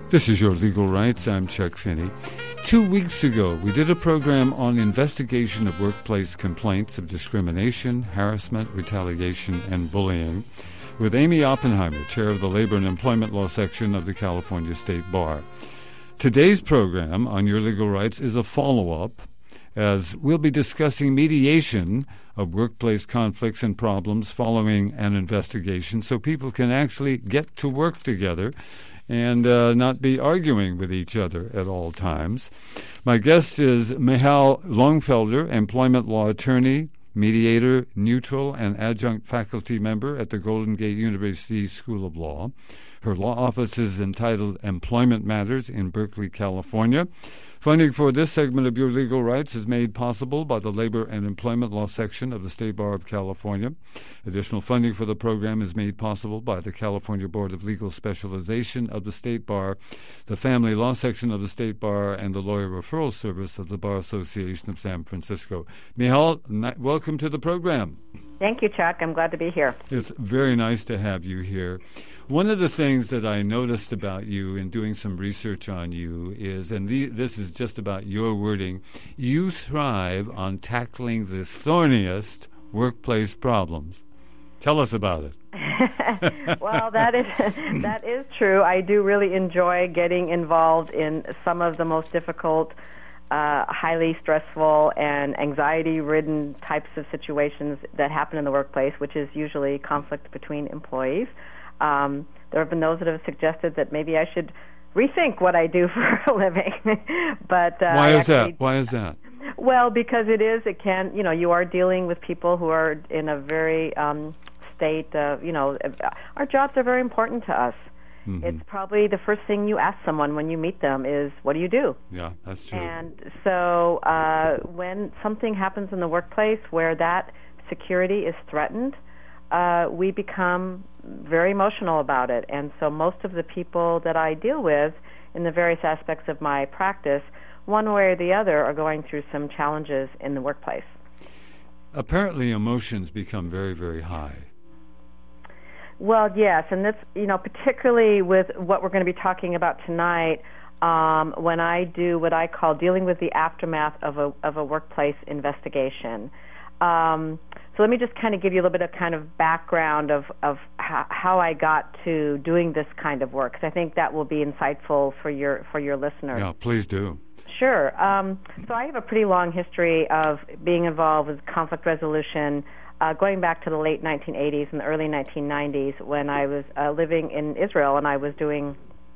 This is Your Legal Rights. I'm Chuck Finney. 2 weeks ago, we did a program on investigation of workplace complaints of discrimination, harassment, retaliation, and bullying with Amy Oppenheimer, chair of the Labor and Employment Law section of the California State Bar. Today's program on Your Legal Rights is a follow-up, as we'll be discussing mediation of workplace conflicts and problems following an investigation so people can actually get to work together and not be arguing with each other at all times. My guest is Michal Longfelder, employment law attorney, mediator, neutral, and adjunct faculty member at the Golden Gate University School of Law. Her law office is entitled Employment Matters in Berkeley, California. Funding for this segment of Your Legal Rights is made possible by the Labor and Employment Law section of the State Bar of California. Additional funding for the program is made possible by the California Board of Legal Specialization of the State Bar, the Family Law section of the State Bar, and the Lawyer Referral Service of the Bar Association of San Francisco. Michal, welcome to the program. Thank you, Chuck. I'm glad to be here. It's very nice to have you here. One of the things that I noticed about you in doing some research on you is, and this is just about your wording, you thrive on tackling the thorniest workplace problems. Tell us about it. Well, that is true. I do really enjoy getting involved in some of the most difficult, highly stressful and anxiety-ridden types of situations that happen in the workplace, which is usually conflict between employees. There have been those that have suggested that maybe I should rethink what I do for a living. But Why is that? Well, because you are dealing with people who are in a very state, our jobs are very important to us. Mm-hmm. It's probably the first thing you ask someone when you meet them is, what do you do? Yeah, that's true. And so when something happens in the workplace where that security is threatened, we become very emotional about it. And so most of the people that I deal with in the various aspects of my practice, one way or the other, are going through some challenges in the workplace. Apparently emotions become very, very high. Well, yes, and that's, particularly with what we're going to be talking about tonight, when I do what I call dealing with the aftermath of a workplace investigation. So let me just kind of give you a little bit of kind of background of how I got to doing this kind of work, because I think that will be insightful for your listeners. Yeah, please do. Sure. So I have a pretty long history of being involved with conflict resolution, going back to the late 1980s and the early 1990s when I was living in Israel, and I was doing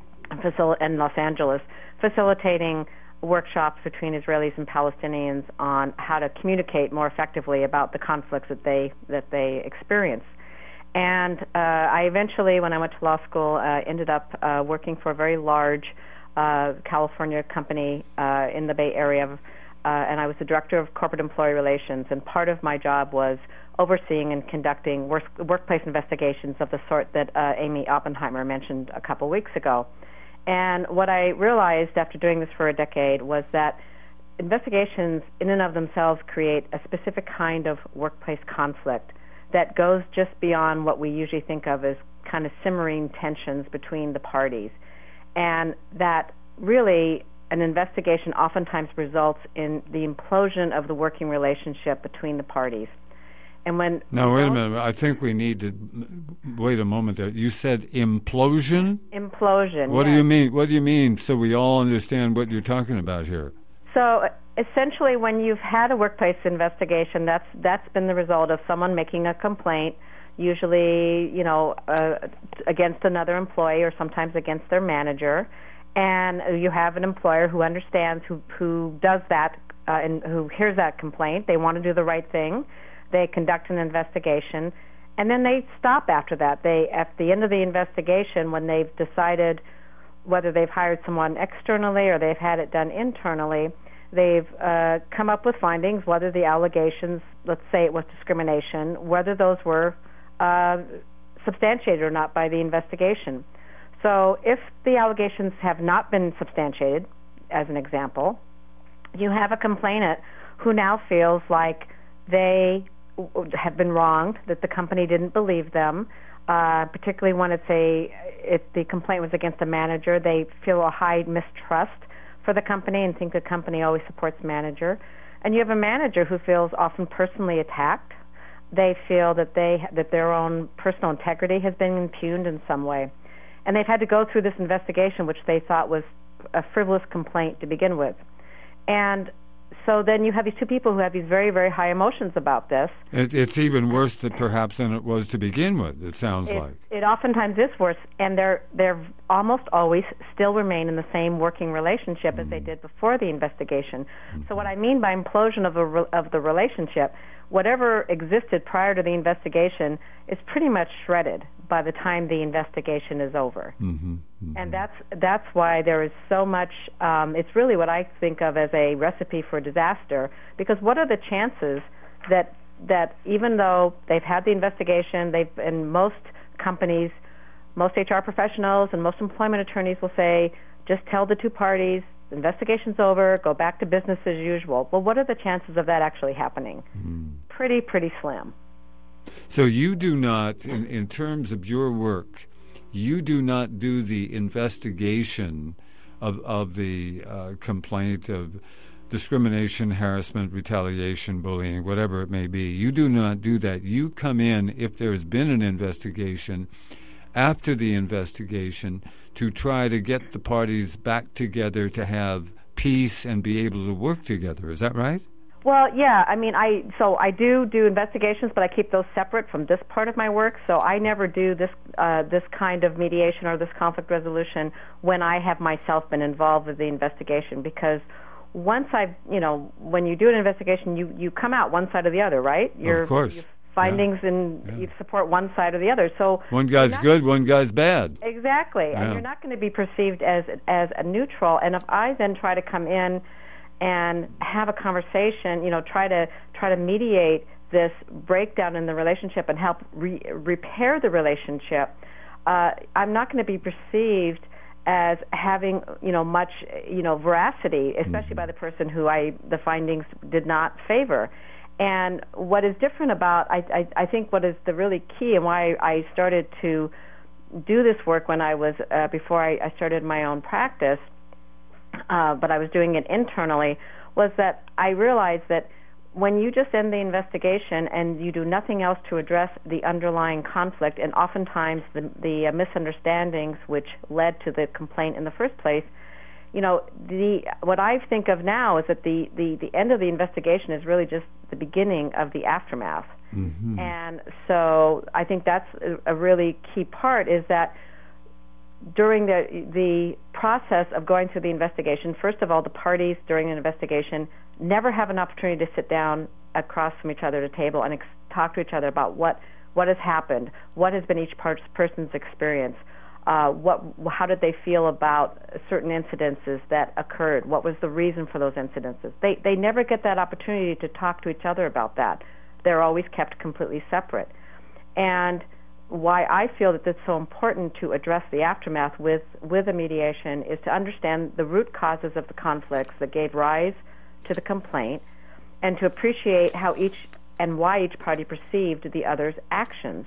in Los Angeles, facilitating workshops between Israelis and Palestinians on how to communicate more effectively about the conflicts that they experience. And I eventually, when I went to law school, ended up working for a very large California company in the Bay Area, and I was the director of corporate employee relations. And part of my job was overseeing and conducting workplace investigations of the sort that Amy Oppenheimer mentioned a couple weeks ago. And what I realized after doing this for a decade was that investigations in and of themselves create a specific kind of workplace conflict that goes just beyond what we usually think of as kind of simmering tensions between the parties. And that really an investigation oftentimes results in the implosion of the working relationship between the parties. And now, wait a minute. I think we need to wait a moment there. You said implosion? Implosion, What yes. do you mean? What do you mean so we all understand what you're talking about here? So essentially when you've had a workplace investigation, that's been the result of someone making a complaint, usually, against another employee or sometimes against their manager. And you have an employer who understands, who does that, and who hears that complaint. They want to do the right thing. They conduct an investigation, and then they stop after that. At the end of the investigation, when they've decided whether they've hired someone externally or they've had it done internally, they've come up with findings, whether the allegations, let's say it was discrimination, whether those were substantiated or not by the investigation. So if the allegations have not been substantiated, as an example, you have a complainant who now feels like they have been wronged, that the company didn't believe them, particularly when it's the complaint was against a manager, they feel a high mistrust for the company and think the company always supports manager. And you have a manager who feels often personally attacked. They feel that their own personal integrity has been impugned in some way. And they've had to go through this investigation, which they thought was a frivolous complaint to begin with. And so then you have these two people who have these very, very high emotions about this. It's even worse perhaps than it was to begin with, it sounds like. It oftentimes is worse, and they're almost always still remain in the same working relationship as they did before the investigation. So what I mean by implosion of the relationship, whatever existed prior to the investigation is pretty much shredded by the time the investigation is over. And that's why there is so much, it's really what I think of as a recipe for disaster, because what are the chances that even though they've had the investigation, and most companies, most HR professionals and most employment attorneys will say, just tell the two parties, the investigation's over, go back to business as usual. Well, what are the chances of that actually happening? Pretty slim. So you do not, in terms of your work, you do not do the investigation of the complaint of discrimination, harassment, retaliation, bullying, whatever it may be. You do not do that. You come in, if there's been an investigation, after the investigation, to try to get the parties back together to have peace and be able to work together. Is that right? Well, yeah. I mean, I do investigations, but I keep those separate from this part of my work. So I never do this kind of mediation or this conflict resolution when I have myself been involved with the investigation, because once when you do an investigation, you come out one side or the other, right? Of course. Your findings and you support one side or the other. So one guy's good, one guy's bad. Exactly, and you're not going to be perceived as a neutral. And if I then try to come in and have a conversation, try to mediate this breakdown in the relationship and help repair the relationship, I'm not going to be perceived as having much veracity, especially by the person who the findings did not favor. And what is different about I think what is the really key and why I started to do this work when I was before I started my own practice, but I was doing it internally, was that I realized that when you just end the investigation and you do nothing else to address the underlying conflict, and oftentimes the misunderstandings which led to the complaint in the first place, what I think of now is that the end of the investigation is really just the beginning of the aftermath. And so I think that's a really key part, is that during the process of going through the investigation, first of all, the parties during an investigation never have an opportunity to sit down across from each other at a table and talk to each other about what has happened, what has been each person's experience, how did they feel about certain incidences that occurred, what was the reason for those incidences. They never get that opportunity to talk to each other about that. They're always kept completely separate. And why I feel that it's so important to address the aftermath with a mediation is to understand the root causes of the conflicts that gave rise to the complaint, and to appreciate how why each party perceived the other's actions.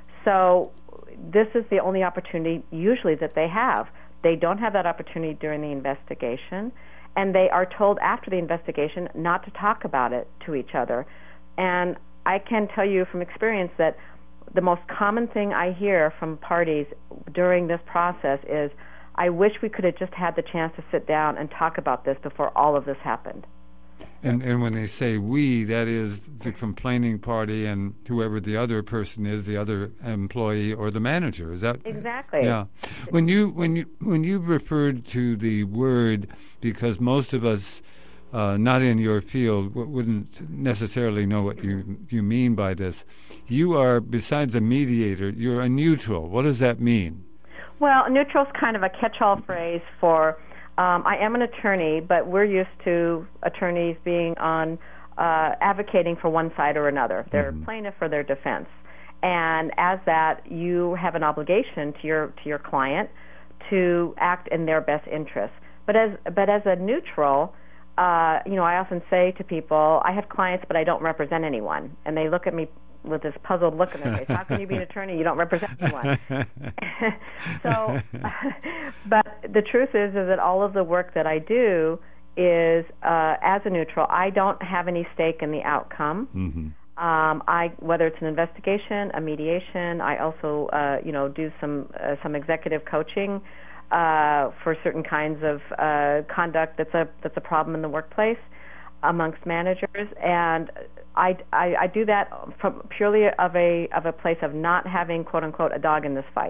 So this is the only opportunity usually that they have. They don't have that opportunity during the investigation, and they are told after the investigation not to talk about it to each other. And I can tell you from experience that the most common thing I hear from parties during this process is, I wish we could have just had the chance to sit down and talk about this before all of this happened. And when they say we, that is the complaining party and whoever the other person is, the other employee or the manager. Is that exactly? Yeah. When you referred to the word, because most of us not in your field wouldn't necessarily know what you mean by this. You are, besides a mediator, you're a neutral. What does that mean? Well, neutral is kind of a catch-all phrase for, I am an attorney, but we're used to attorneys being on advocating for one side or another. They're plaintiff or their defense. And as that, you have an obligation to your client to act in their best interest. But as a neutral, I often say to people, I have clients, but I don't represent anyone. And they look at me with this puzzled look on their face. How can you be an attorney? You don't represent anyone. So, but the truth is that all of the work that I do is as a neutral. I don't have any stake in the outcome. Mm-hmm. Whether it's an investigation, a mediation, I also do some executive coaching for certain kinds of conduct that's a problem in the workplace amongst managers, and I do that from purely of a place of not having, quote unquote, a dog in this fight.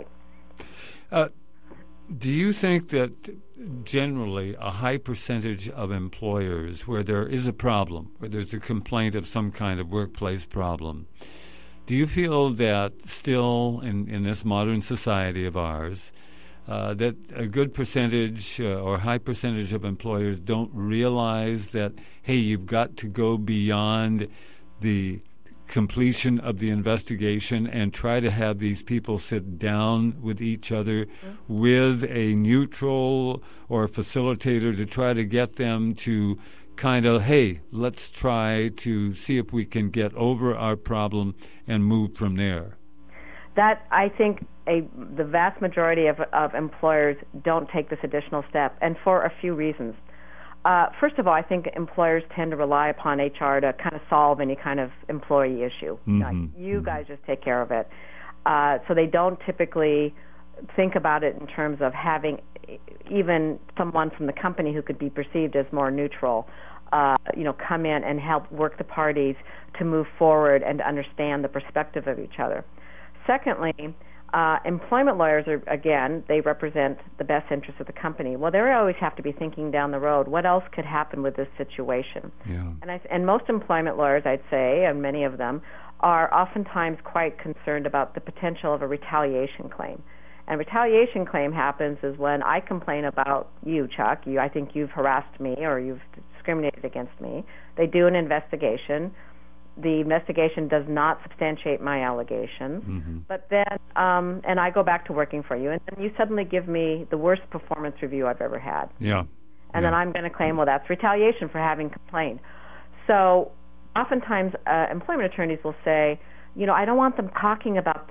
Do you think that generally a high percentage of employers where there is a problem, where there's a complaint of some kind of workplace problem, do you feel that still in this modern society of ours, that a good percentage or high percentage of employers don't realize that, hey, you've got to go beyond the completion of the investigation and try to have these people sit down with each other with a neutral or a facilitator to try to get them to kind of, hey, let's try to see if we can get over our problem and move from there? That, I think, the vast majority of employers don't take this additional step, and for a few reasons. First of all, I think employers tend to rely upon HR to kind of solve any kind of employee issue. Mm-hmm. Like, you guys just take care of it. So they don't typically think about it in terms of having even someone from the company who could be perceived as more neutral, come in and help work the parties to move forward and to understand the perspective of each other. Secondly, employment lawyers they represent the best interests of the company. Well, they always have to be thinking down the road, what else could happen with this situation? Yeah. And most employment lawyers, I'd say, and many of them, are oftentimes quite concerned about the potential of a retaliation claim. And retaliation claim happens is when I complain about you, Chuck. I think you've harassed me or you've discriminated against me. They do an investigation. The investigation does not substantiate my allegations, but then, and I go back to working for you, and then you suddenly give me the worst performance review I've ever had. Yeah. And then I'm going to claim, well, that's retaliation for having complained. So oftentimes employment attorneys will say, I don't want them talking about the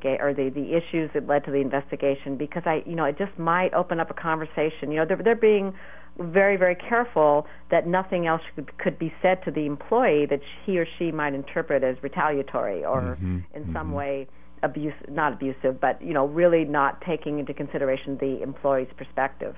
the issues that led to the investigation because it just might open up a conversation. They're being very, very careful that nothing else could be said to the employee that he or she might interpret as retaliatory or in some way not abusive, but really not taking into consideration the employee's perspective.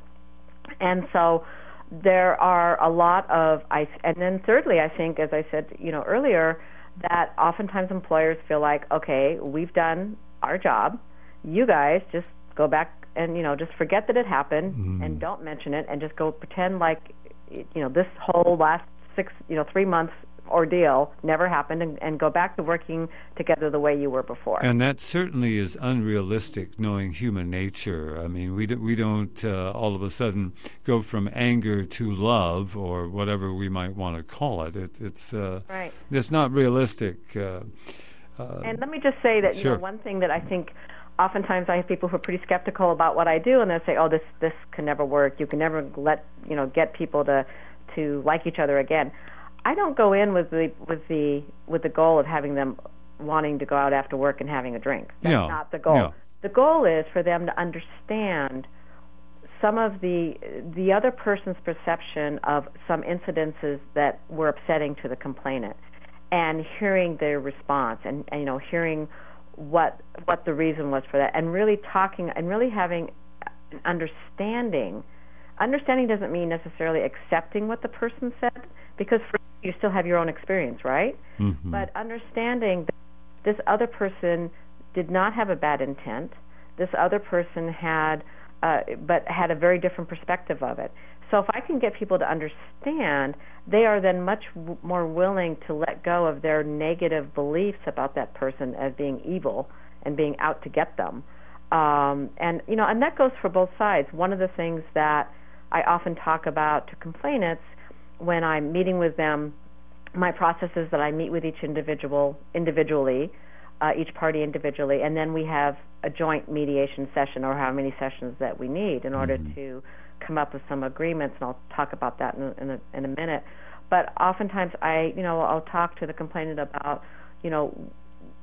And so there are a lot of and then thirdly, I think, as I said earlier, that oftentimes employers feel like, okay, we've done our job, you guys just go back and just forget that it happened and don't mention it and just go pretend like this whole last 3 months ordeal never happened and go back to working together the way you were before. And that certainly is unrealistic, knowing human nature. I mean, we don't all of a sudden go from anger to love or whatever we might want to call it. It's right. It's not realistic. And let me just say that sure. One thing that I think oftentimes I have people who are pretty skeptical about what I do, and they'll say, "Oh, this can never work. You can never get people to like each other again." I don't go in with the goal of having them wanting to go out after work and having a drink. That's not the goal. Yeah. The goal is for them to understand some of the other person's perception of some incidences that were upsetting to the complainant, and hearing their response, and hearing what the reason was for that, and really talking and really having an understanding. Understanding doesn't mean necessarily accepting what the person said, because you still have your own experience, right? Mm-hmm. But understanding that this other person did not have a bad intent. This other person had a very different perspective of it. So if I can get people to understand, they are then much more willing to let go of their negative beliefs about that person as being evil and being out to get them. And that goes for both sides. One of the things that I often talk about to complainants when I'm meeting with them, my process is that I meet with each individually, each party individually, and then we have a joint mediation session, or how many sessions that we need in order to come up with some agreements, and I'll talk about that in a minute. But oftentimes I'll talk to the complainant about,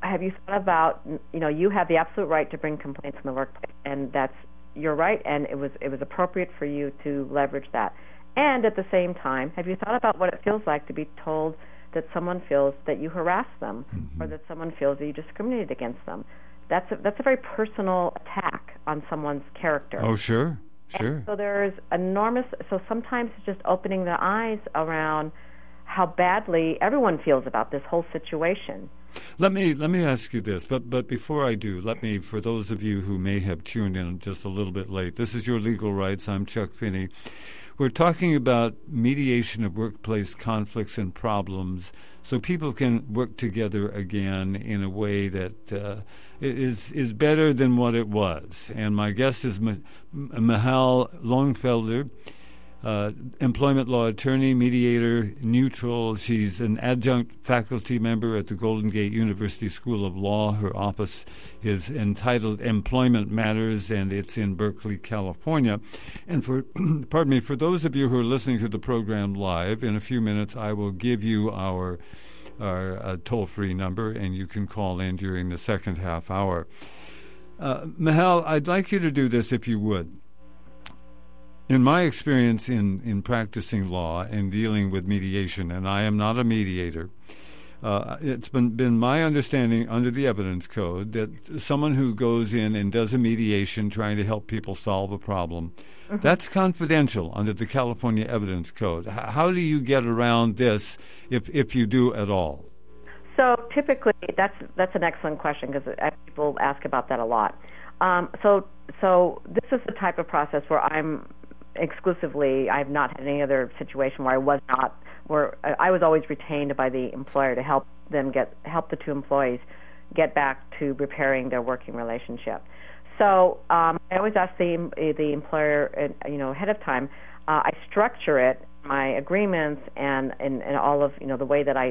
have you thought about, you have the absolute right to bring complaints in the workplace, and that's your right, and it was appropriate for you to leverage that. And at the same time, have you thought about what it feels like to be told that someone feels that you harassed them, or that someone feels that you discriminated against them? That's a very personal attack on someone's character. Oh, sure. And so there's so sometimes it's just opening the eyes around how badly everyone feels about this whole situation. Let me ask you this, but before I do, for those of you who may have tuned in just a little bit late, this is Your Legal Rights. I'm Chuck Finney. We're talking about mediation of workplace conflicts and problems so people can work together again in a way that is better than what it was. And my guest is Michal Longfelder, employment law attorney, mediator, neutral. She's an adjunct faculty member at the Golden Gate University School of Law. Her office is entitled Employment Matters, and it's in Berkeley, California. And for those of you who are listening to the program live, in a few minutes I will give you our toll-free number, and you can call in during the second half hour. Michal, I'd like you to do this if you would. In my experience in practicing law and dealing with mediation, and I am not a mediator, it's been my understanding under the Evidence Code that someone who goes in and does a mediation trying to help people solve a problem, that's confidential under the California Evidence Code. How do you get around this if you do at all? So typically, that's an excellent question because people ask about that a lot. So this is the type of process where I've not had any other situation where I was always retained by the employer to help the two employees get back to repairing their working relationship. So I always ask the employer, ahead of time. I structure it, my agreements, and all of the way that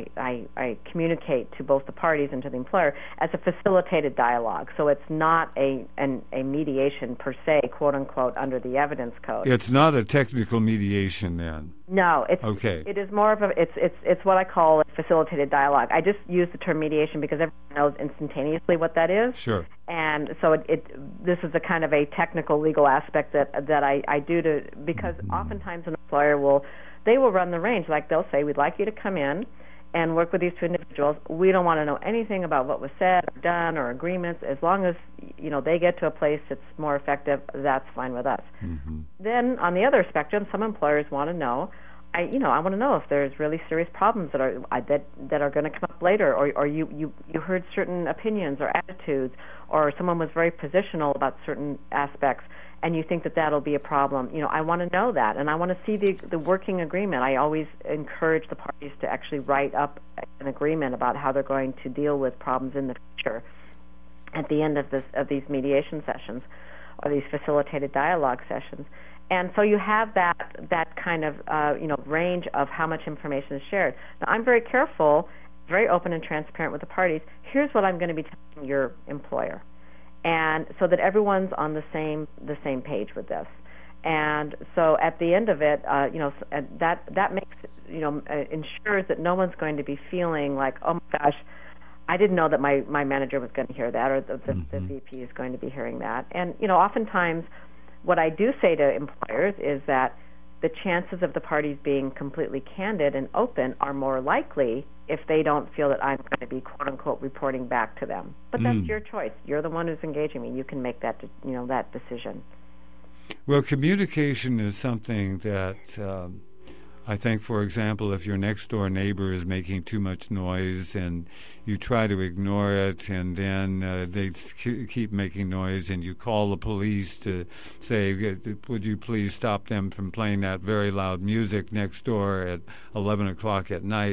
I communicate to both the parties and to the employer as a facilitated dialogue. So it's not a mediation per se, quote unquote, under the Evidence Code. It's not a technical mediation then. No, okay. It is more of it's what I call a facilitated dialogue. I just use the term mediation because everyone knows instantaneously what that is. Sure. And so this is a kind of a technical legal aspect that I do because oftentimes an employer will run the range. Like they'll say, we'd like you to come in and work with these two individuals. We don't want to know anything about what was said or done or agreements. As long as they get to a place that's more effective, that's fine with us. Mm-hmm. Then on the other spectrum, some employers want to know. I want to know if there's really serious problems that are going to come up later, or you heard certain opinions or attitudes, or someone was very positional about certain aspects, and you think that that'll be a problem. I want to know that, and I want to see the working agreement. I always encourage the parties to actually write up an agreement about how they're going to deal with problems in the future at the end of these mediation sessions or these facilitated dialogue sessions. And so you have that kind of range of how much information is shared. Now, I'm very careful, very open and transparent with the parties. Here's what I'm going to be telling your employer, and so that everyone's on the same page with this. And so at the end of it, that makes ensures that no one's going to be feeling like, oh my gosh, I didn't know that my manager was going to hear that, or the VP is going to be hearing that. And oftentimes, what I do say to employers is that the chances of the parties being completely candid and open are more likely if they don't feel that I'm going to be, quote unquote, reporting back to them. But that's your choice. You're the one who's engaging me. You can make that that decision. Well, communication is something that I think, for example, if your next-door neighbor is making too much noise and you try to ignore it, and then they keep making noise, and you call the police to say, would you please stop them from playing that very loud music next door at 11 o'clock at night,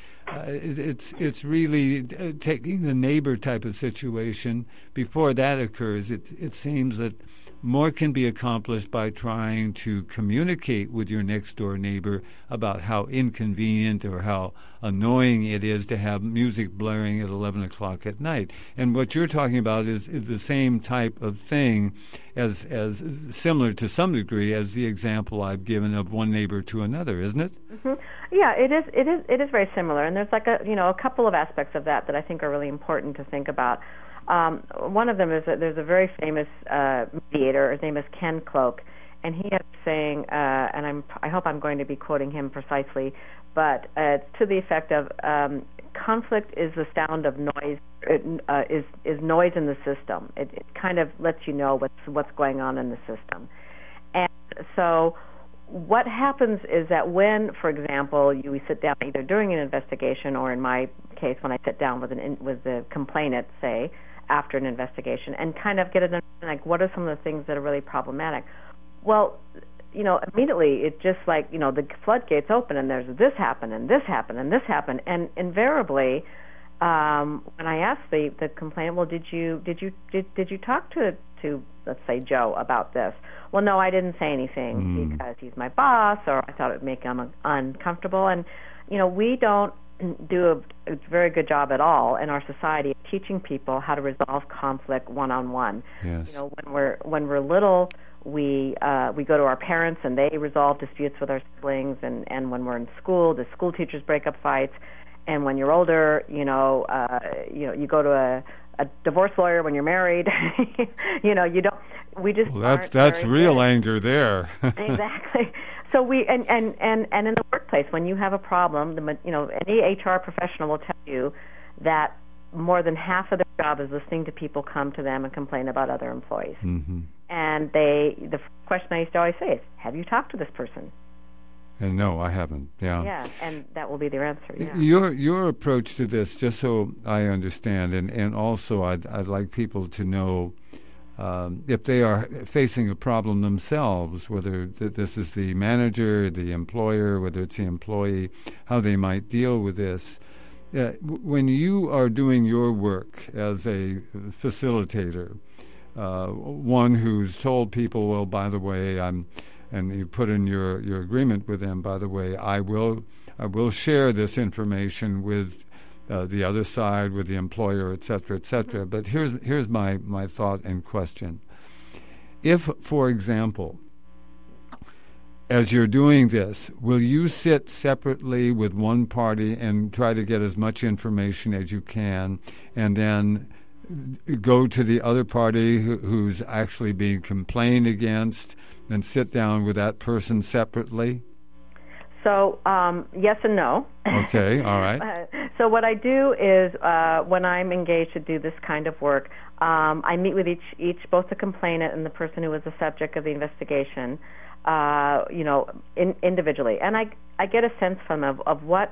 it's really taking the neighbor type of situation. Before that occurs, it seems that more can be accomplished by trying to communicate with your next-door neighbor about how inconvenient or how annoying it is to have music blaring at 11 o'clock at night. And what you're talking about is the same type of thing, as similar to some degree as the example I've given of one neighbor to another, isn't it? Mm-hmm. Yeah, it is very similar, and there's like a couple of aspects of that I think are really important to think about. One of them is that there's a very famous mediator. His name is Ken Cloke, and he has a saying, and I hope I'm going to be quoting him precisely, but it's to the effect of conflict is the sound of noise. Is noise in the system. It kind of lets you know what's going on in the system, and so what happens is that when, for example, we sit down either during an investigation or, in my case, when I sit down with the complainant, say, after an investigation, and kind of get an understanding, like, what are some of the things that are really problematic? Well, immediately it just like, the floodgates open, and there's this happened, and this happened, and this happened, and invariably, when I ask the complainant, well, did you talk to let's say Joe about this? Well, no, I didn't say anything because he's my boss, or I thought it would make him uncomfortable. And we don't do a very good job at all in our society of teaching people how to resolve conflict one-on-one. Yes. When we're little, we go to our parents and they resolve disputes with our siblings, and when we're in school, the school teachers break up fights. And when you're older, you go to a divorce lawyer when you're married. You don't. We just. Well, that's real good. Anger there. Exactly. So we and in the workplace, when you have a problem, any HR professional will tell you that more than half of their job is listening to people come to them and complain about other employees. Mm-hmm. And the question I used to always say is, "Have you talked to this person?" And no, I haven't. Yeah. Yeah, and that will be their answer. Yeah. Your approach to this, just so I understand, and also I'd like people to know if they are facing a problem themselves, whether this is the manager, the employer, whether it's the employee, how they might deal with this. When you are doing your work as a facilitator, one who's told people, well, by the way, and you put in your agreement with them, by the way, I will share this information with the other side, with the employer, et cetera, et cetera. But here's my thought and question. If, for example, as you're doing this, will you sit separately with one party and try to get as much information as you can, and then go to the other party who's actually being complained against and sit down with that person separately? So, yes and no. Okay, all right. So what I do is when I'm engaged to do this kind of work, I meet with each both the complainant and the person who was the subject of the investigation, individually. And I get a sense from them of what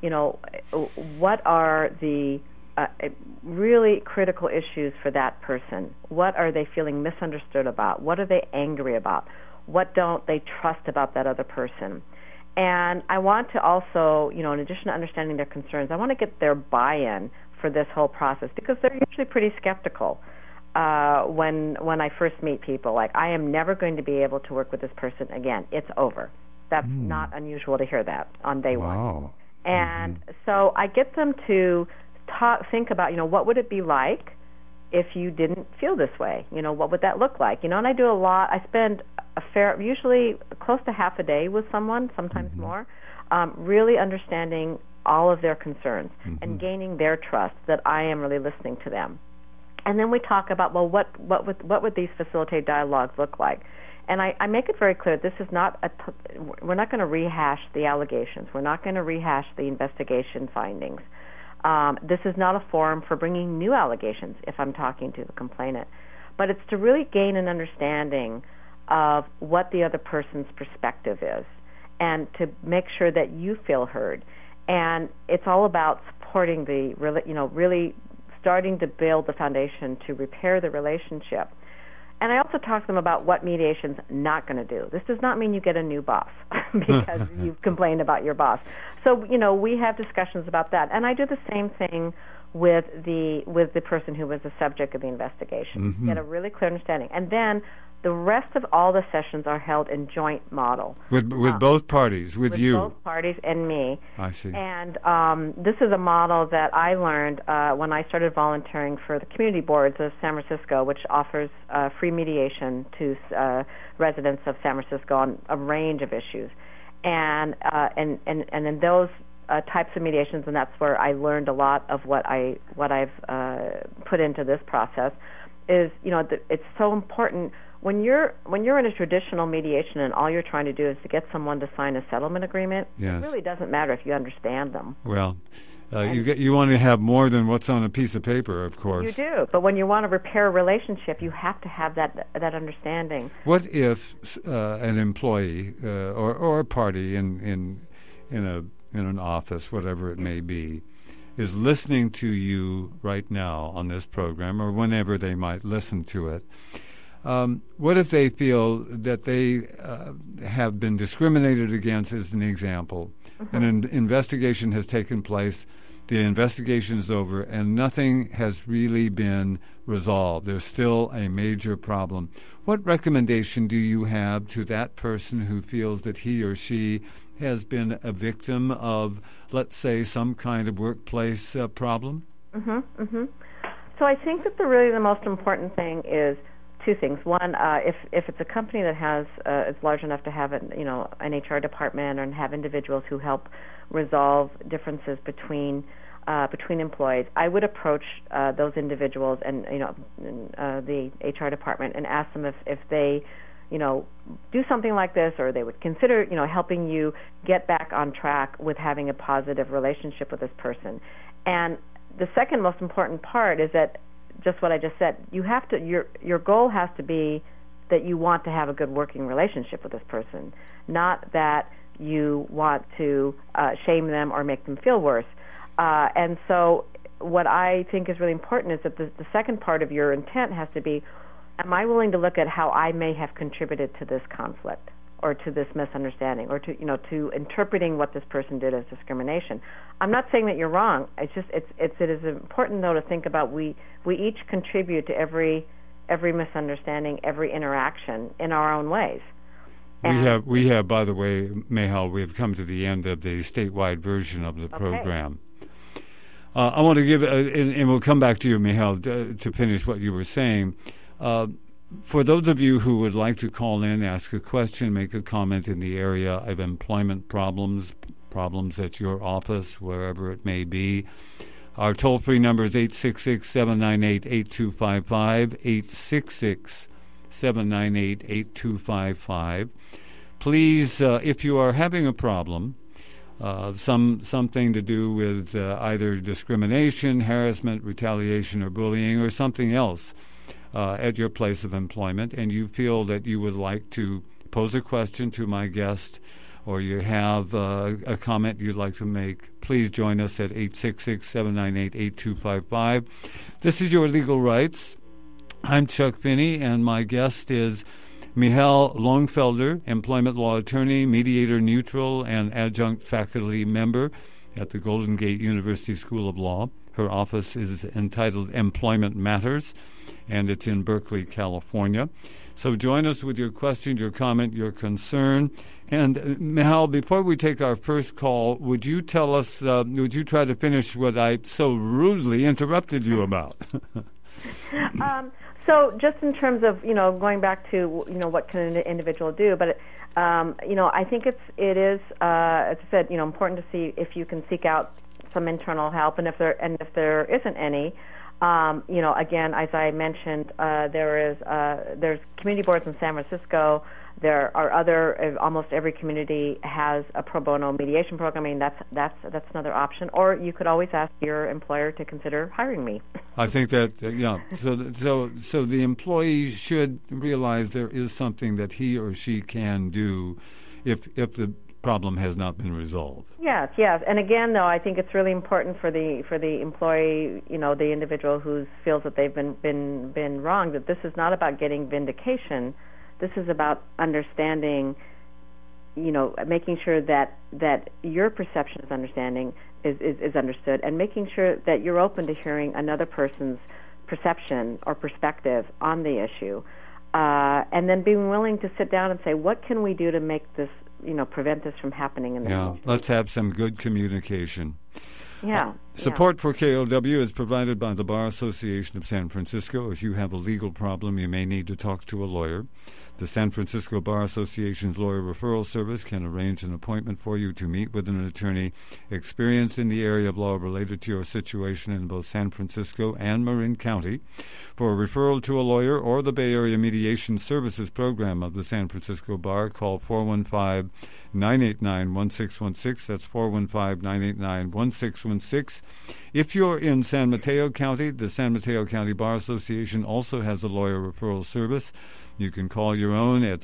are the really critical issues for that person. What are they feeling misunderstood about? What are they angry about? What don't they trust about that other person? And I want to also, in addition to understanding their concerns, I want to get their buy-in for this whole process, because they're usually pretty skeptical when I first meet people. Like, I am never going to be able to work with this person again. It's over. That's not unusual to hear that on day one. And so I get them to think about, what would it be like if you didn't feel this way? What would that look like? And I do a lot. I spend usually close to half a day with someone, sometimes more, really understanding all of their concerns and gaining their trust that I am really listening to them. And then we talk about, well, what would these facilitated dialogues look like? And I make it very clear, this is not we're not going to rehash the allegations. We're not going to rehash the investigation findings. This is not a forum for bringing new allegations if I'm talking to the complainant. But it's to really gain an understanding of what the other person's perspective is, and to make sure that you feel heard. And it's all about supporting really starting to build the foundation to repair the relationship. And I also talk to them about what mediation's not going to do. This does not mean you get a new boss because you've complained about your boss. So, we have discussions about that. And I do the same thing with the person who was the subject of the investigation. Get a really clear understanding. And then the rest of all the sessions are held in joint model. With both parties, with you. With both parties and me. I see. And this is a model that I learned when I started volunteering for the community boards of San Francisco, which offers free mediation to residents of San Francisco on a range of issues. and in those types of mediations, and that's where I learned a lot of what I've put into this process. Is it's so important when you're in a traditional mediation and all you're trying to do is to get someone to sign a settlement agreement. Yes. It really doesn't matter if you understand them. Well, you want to have more than what's on a piece of paper, of course. You do, but when you want to repair a relationship, you have to have that understanding. What if an employee or a party in an office, whatever it may be, is listening to you right now on this program or whenever they might listen to it? What if they feel that they have been discriminated against, as an example, and an investigation has taken place, the investigation is over, and nothing has really been resolved? There's still a major problem. What recommendation do you have to that person who feels that he or she has been a victim of, let's say, some kind of workplace problem? So I think that the most important thing is two things. One, if it's a company that is large enough to have an HR department and have individuals who help resolve differences between employees, I would approach those individuals and the HR department and ask them if they do something like this, or they would consider helping you get back on track with having a positive relationship with this person. And the second most important part is that, just what I just said, you have to your goal has to be that you want to have a good working relationship with this person, not that you want to shame them or make them feel worse. And so what I think is really important is that the second part of your intent has to be, am I willing to look at how I may have contributed to this conflict or to this misunderstanding or to interpreting what this person did as discrimination? I'm not saying that you're wrong. It is important, though, to think about we each contribute to every misunderstanding, every interaction in our own ways. We have, by the way, Mehal, we have come to the end of the statewide version of the program. I want to give, and we'll come back to you, Mehal, to finish what you were saying. For those of you who would like to call in, ask a question, make a comment in the area of employment problems at your office, wherever it may be, our toll-free number is 866-798-8255, 866-798-8255. Please, if you are having a problem, something to do with either discrimination, harassment, retaliation, or bullying, or something else at your place of employment, and you feel that you would like to pose a question to my guest, or you have a comment you'd like to make, please join us at 866-798-8255. This is Your Legal Rights. I'm Chuck Finney, and my guest is Mehal Longfelder, employment law attorney, mediator neutral, and adjunct faculty member at the Golden Gate University School of Law. Her office is entitled Employment Matters, and it's in Berkeley, California. So join us with your question, your comment, your concern. And Mehal, before we take our first call, would you tell us, would you try to finish what I so rudely interrupted you about? So just in terms of, going back to, what can an individual do, but, I think it is, as I said, important to see if you can seek out some internal help, and if there isn't any, again, as I mentioned, there's community boards in San Francisco. There are almost every community has a pro bono mediation program. I mean, that's another option. Or you could always ask your employer to consider hiring me. I think that So the employee should realize there is something that he or she can do if the problem has not been resolved. Yes. And again, though, I think it's really important for the employee, the individual who feels that they've been wronged, that this is not about getting vindication. This is about understanding, making sure that your perception of understanding is understood, and making sure that you're open to hearing another person's perception or perspective on the issue, and then being willing to sit down and say, what can we do to make this, prevent this from happening in the future? Let's have some good communication. Yeah. Support for KLW is provided by the Bar Association of San Francisco. If you have a legal problem, you may need to talk to a lawyer. The San Francisco Bar Association's Lawyer Referral Service can arrange an appointment for you to meet with an attorney experienced in the area of law related to your situation in both San Francisco and Marin County. For a referral to a lawyer or the Bay Area Mediation Services Program of the San Francisco Bar, call 415-989-1616. That's 415-989-1616. If you're in San Mateo County, the San Mateo County Bar Association also has a lawyer referral service. You can call your own at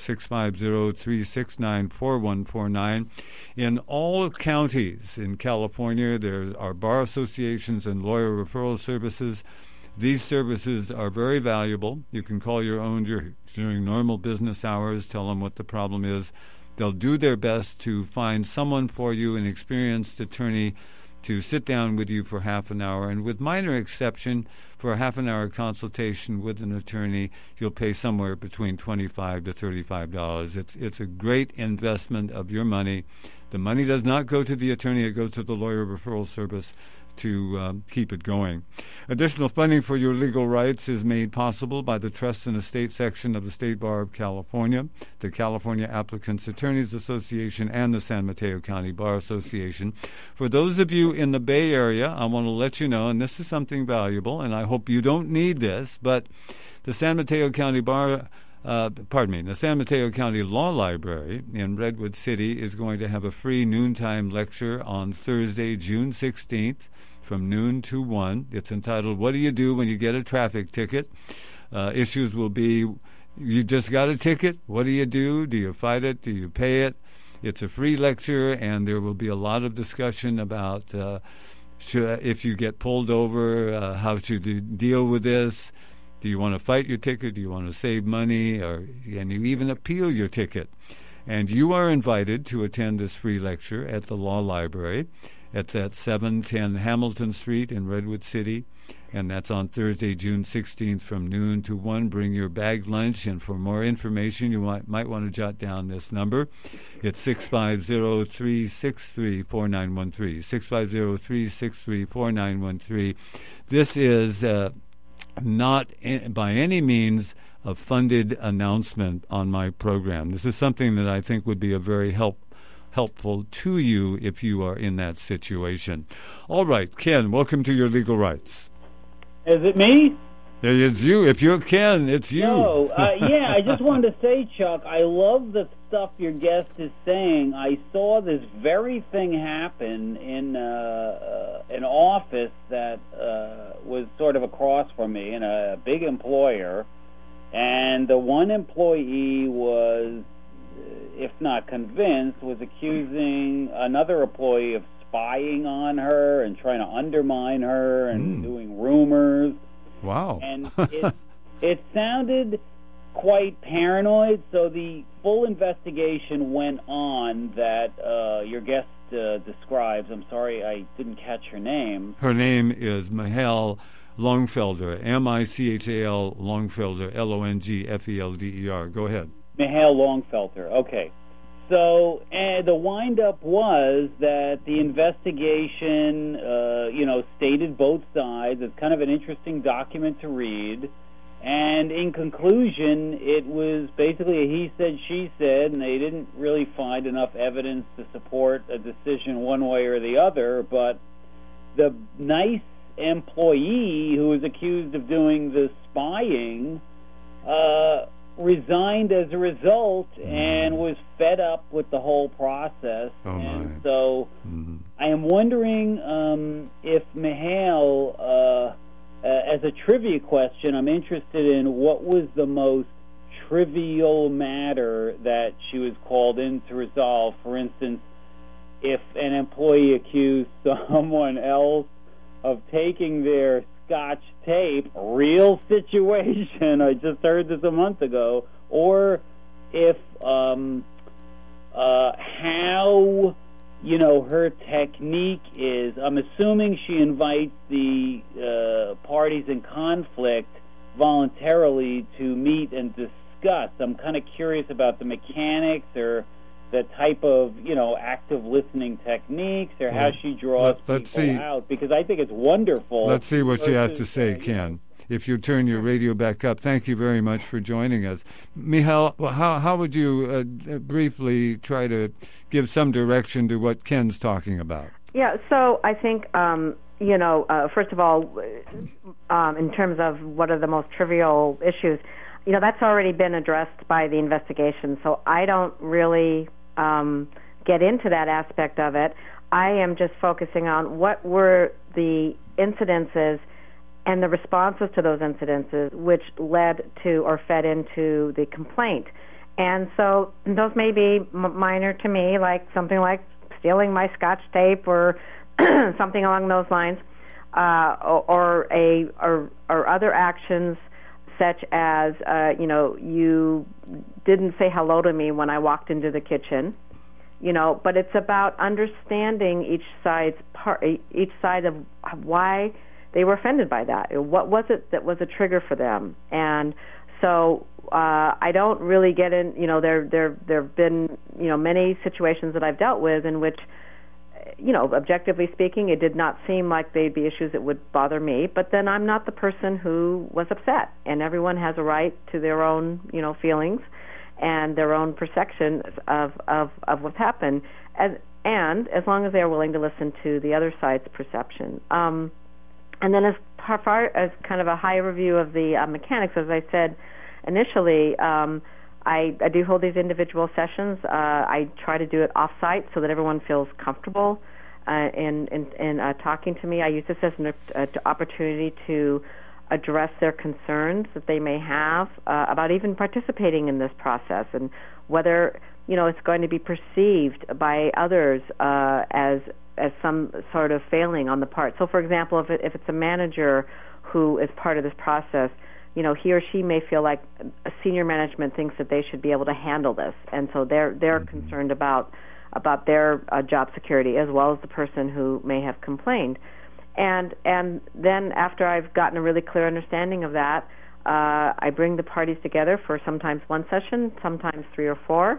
650-369-4149. In all counties in California, there are bar associations and lawyer referral services. These services are very valuable. You can call your own during normal business hours, tell them what the problem is. They'll do their best to find someone for you, an experienced attorney, to sit down with you for half an hour. And with minor exception, for a half-an-hour consultation with an attorney, you'll pay somewhere between $25 to $35. It's a great investment of your money. The money does not go to the attorney. It goes to the lawyer referral service to keep it going. Additional funding for your legal rights is made possible by the Trust and Estate section of the State Bar of California, the California Applicants Attorneys Association, and the San Mateo County Bar Association. For those of you in the Bay Area, I want to let you know, and this is something valuable, and I hope you don't need this, but the San Mateo County the San Mateo County Law Library in Redwood City is going to have a free noontime lecture on Thursday, June 16th, from noon to 1. It's entitled, What Do You Do When You Get a Traffic Ticket? Issues will be, you just got a ticket. What do you do? Do you fight it? Do you pay it? It's a free lecture, and there will be a lot of discussion about if you get pulled over, how to deal with this. Do you want to fight your ticket? Do you want to save money? Can you even appeal your ticket? And you are invited to attend this free lecture at the Law Library. It's at 710 Hamilton Street in Redwood City, and that's on Thursday, June 16th from noon to 1. Bring your bagged lunch, and for more information, you might want to jot down this number. It's 650-363-4913, 650-363-4913. This is not by any means a funded announcement on my program. This is something that I think would be a very helpful to you if you are in that situation. All right, Ken, welcome to Your Legal Rights. Is it me? It's you. If you're Ken, it's you. No, yeah, I just wanted to say, Chuck, I love the stuff your guest is saying. I saw this very thing happen in an office that was sort of across from me in a big employer, and the one employee was, if not convinced, was accusing another employee of spying on her and trying to undermine her and doing rumors. Wow. And it sounded quite paranoid, so the full investigation went on that your guest describes. I'm sorry I didn't catch her name. Her name is Michal Longfelder, M-I-C-H-A-L Longfelder, Longfelder. Go ahead. Michal Longfelder, okay. So the wind-up was that the investigation, stated both sides. It's kind of an interesting document to read. And in conclusion, it was basically a he said, she said, and they didn't really find enough evidence to support a decision one way or the other. But the nice employee who was accused of doing the spying resigned as a result and was fed up with the whole process. And so I am wondering if Michal, as a trivia question, I'm interested in what was the most trivial matter that she was called in to resolve. For instance, if an employee accused someone else of taking their Scotch tape, real situation, I just heard this a month ago, or if how her technique is. I'm assuming she invites the parties in conflict voluntarily to meet and discuss. I'm kind of curious about the mechanics or the type of, active listening techniques, or how she draws people out, because I think it's wonderful. Let's see what she has to say, Ken. If you turn your radio back up. Thank you very much for joining us. Michal, how would you briefly try to give some direction to what Ken's talking about? Yeah, so I think, first of all, in terms of what are the most trivial issues, that's already been addressed by the investigation, so I don't really get into that aspect of it. I am just focusing on what were the incidences and the responses to those incidences which led to or fed into the complaint. And so those may be minor to me, like something like stealing my Scotch tape or something along those lines, or other actions such as, you didn't say hello to me when I walked into the kitchen, but it's about understanding each side of why they were offended by that. What was it that was a trigger for them? And so I don't really get in, there have been, many situations that I've dealt with in which, objectively speaking, it did not seem like they'd be issues that would bother me, but then I'm not the person who was upset, and everyone has a right to their own, feelings and their own perception of what's happened, and as long as they're willing to listen to the other side's perception. And then as far as kind of a high review of the mechanics, as I said initially, I do hold these individual sessions. I try to do it off-site so that everyone feels comfortable in talking to me. I use this as an opportunity to address their concerns that they may have about even participating in this process, and whether it's going to be perceived by others as some sort of failing on the part. So, for example, if it's a manager who is part of this process, he or she may feel like senior management thinks that they should be able to handle this, and so they're concerned about their job security as well as the person who may have complained. And then after I've gotten a really clear understanding of that, I bring the parties together for sometimes one session, sometimes 3 or 4,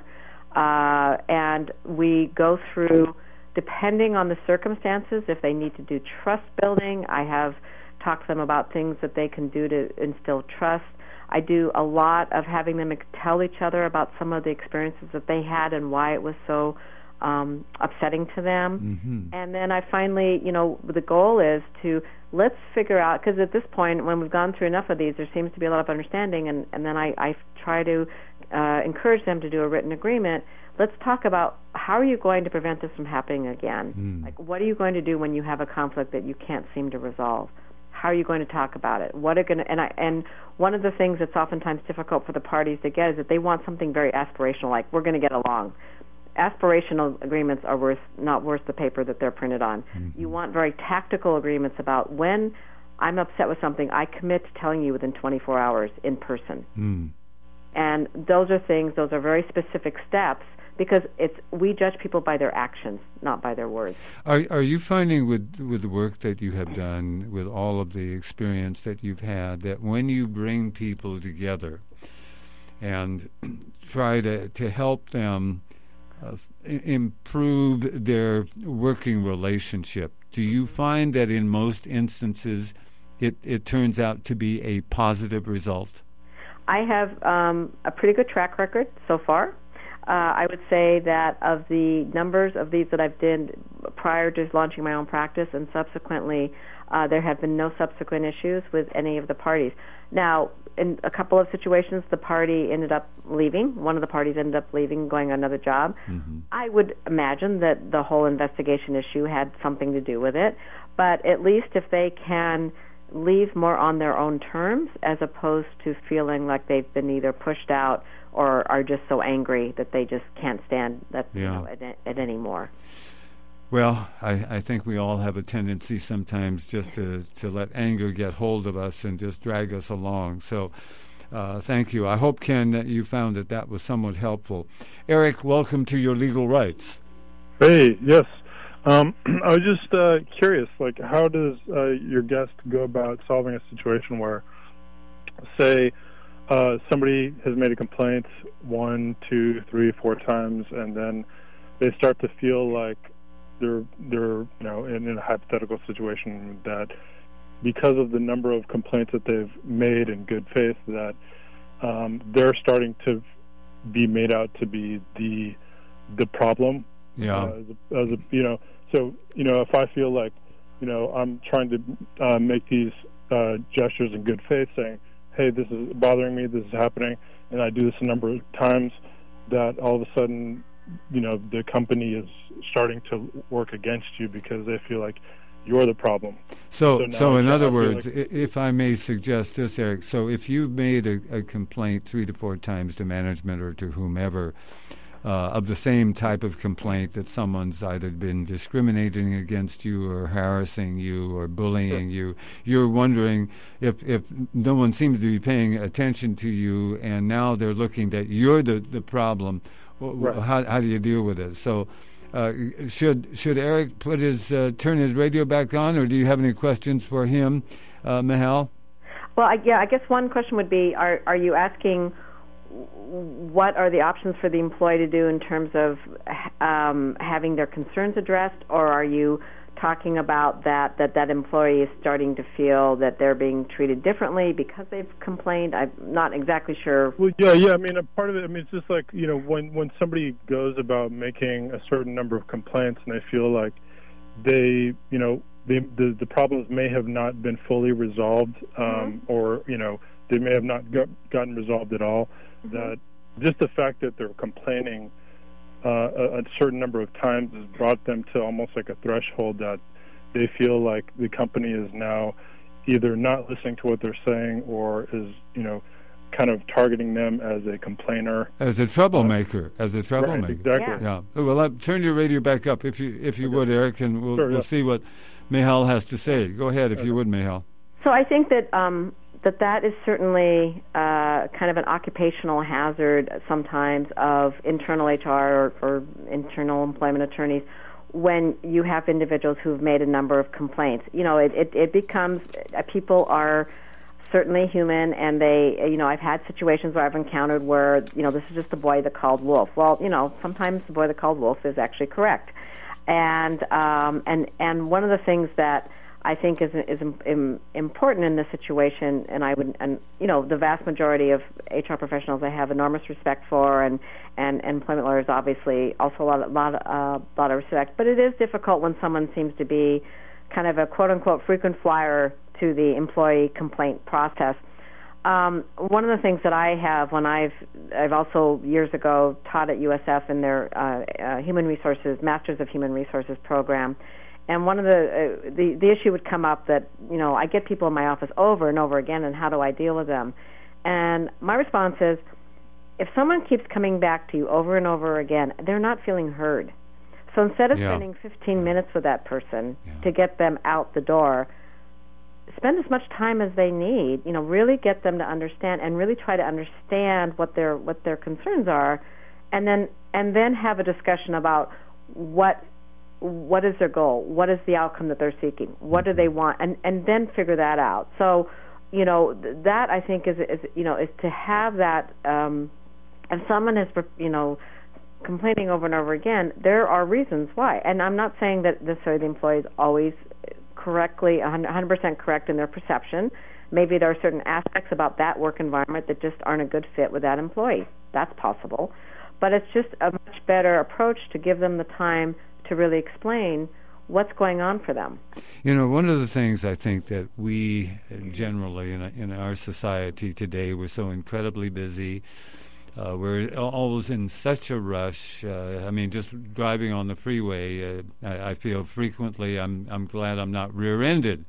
and we go through, depending on the circumstances, if they need to do trust building, I have talked to them about things that they can do to instill trust. I do a lot of having them tell each other about some of the experiences that they had and why it was so upsetting to them. Mm-hmm. And then I finally, the goal is to let's figure out, because at this point, when we've gone through enough of these, there seems to be a lot of understanding, and then I try to encourage them to do a written agreement. Let's talk about how are you going to prevent this from happening again? Like, what are you going to do when you have a conflict that you can't seem to resolve? How are you going to talk about it? What are going to, and one of the things that's oftentimes difficult for the parties to get is that they want something very aspirational, like we're going to get along. Aspirational agreements are not worth the paper that they're printed on. Mm-hmm. You want very tactical agreements about when I'm upset with something, I commit to telling you within 24 hours in person. Mm. And those are very specific steps, because we judge people by their actions, not by their words. Are you finding with the work that you have done, with all of the experience that you've had, that when you bring people together and try to help them improve their working relationship, do you find that in most instances it turns out to be a positive result? I have a pretty good track record so far. I would say that of the numbers of these that I've done prior to launching my own practice and subsequently, there have been no subsequent issues with any of the parties. Now, in a couple of situations, the party ended up leaving. One of the parties ended up leaving, going on another job. Mm-hmm. I would imagine that the whole investigation issue had something to do with it, but at least if they can leave more on their own terms as opposed to feeling like they've been either pushed out or are just so angry that they just can't stand that it anymore. Well, I think we all have a tendency sometimes just to let anger get hold of us and just drag us along. So thank you. I hope, Ken, that you found that was somewhat helpful. Eric, welcome to Your Legal Rights. Hey, yes. I was just curious, like, how does your guest go about solving a situation where, say, somebody has made a complaint 1, 2, 3, 4 times, and then they start to feel like they're in a hypothetical situation that because of the number of complaints that they've made in good faith, that they're starting to be made out to be the problem. Yeah. So if I feel like I'm trying to make these gestures in good faith, saying, "Hey, this is bothering me. This is happening," and I do this a number of times, that all of a sudden, the company is starting to work against you because they feel like you're the problem. So in other words, if I may suggest this, Eric, so if you've made a complaint 3 to 4 times to management or to whomever of the same type of complaint, that someone's either been discriminating against you or harassing you or bullying you, you're wondering if no one seems to be paying attention to you, and now they're looking that you're the problem. Right. How do you deal with it? So should Eric turn his radio back on, or do you have any questions for him, Michal? Well, I guess one question would be: Are you asking what are the options for the employee to do in terms of having their concerns addressed, or are you talking about that employee is starting to feel that they're being treated differently because they've complained? I'm not exactly sure. Well, yeah. I mean, a part of it. I mean, it's just like when somebody goes about making a certain number of complaints and they feel like the problems may have not been fully resolved, or they may have not gotten resolved at all. Mm-hmm. That just the fact that they're complaining a certain number of times has brought them to almost like a threshold that they feel like the company is now either not listening to what they're saying or is, kind of targeting them as a complainer, as a troublemaker, Right, exactly. Yeah. Well, turn your radio back up if you would, Eric, and we'll see what Michal has to say. Go ahead, if you would, Michal. So I think that that is certainly kind of an occupational hazard sometimes of internal HR or internal employment attorneys when you have individuals who've made a number of complaints. It becomes people are certainly human, and they, I've had situations where I've encountered where, this is just the boy that called wolf. Well, sometimes the boy that called wolf is actually correct. And one of the things that I think is important in this situation, and the vast majority of HR professionals I have enormous respect for, and employment lawyers obviously also a lot of respect. But it is difficult when someone seems to be kind of a quote unquote frequent flyer to the employee complaint process. One of the things that I have when I've also years ago taught at USF in their human resources, Masters of Human Resources program. And one of the issue would come up that, I get people in my office over and over again, and how do I deal with them? And my response is, if someone keeps coming back to you over and over again, they're not feeling heard. So instead of spending 15 minutes with that person to get them out the door, spend as much time as they need, really get them to understand and really try to understand what their concerns are, and then have a discussion about what is their goal? What is the outcome that they're seeking? What do they want? And then figure that out. So, that I think is to have that. If someone is, complaining over and over again, there are reasons why. And I'm not saying that necessarily the employee is always correctly, 100% correct in their perception. Maybe there are certain aspects about that work environment that just aren't a good fit with that employee. That's possible. But it's just a much better approach to give them the time to really explain what's going on for them. One of the things I think that we generally in our society today, we're so incredibly busy. We're always in such a rush. Just driving on the freeway, I feel frequently I'm glad I'm not rear-ended.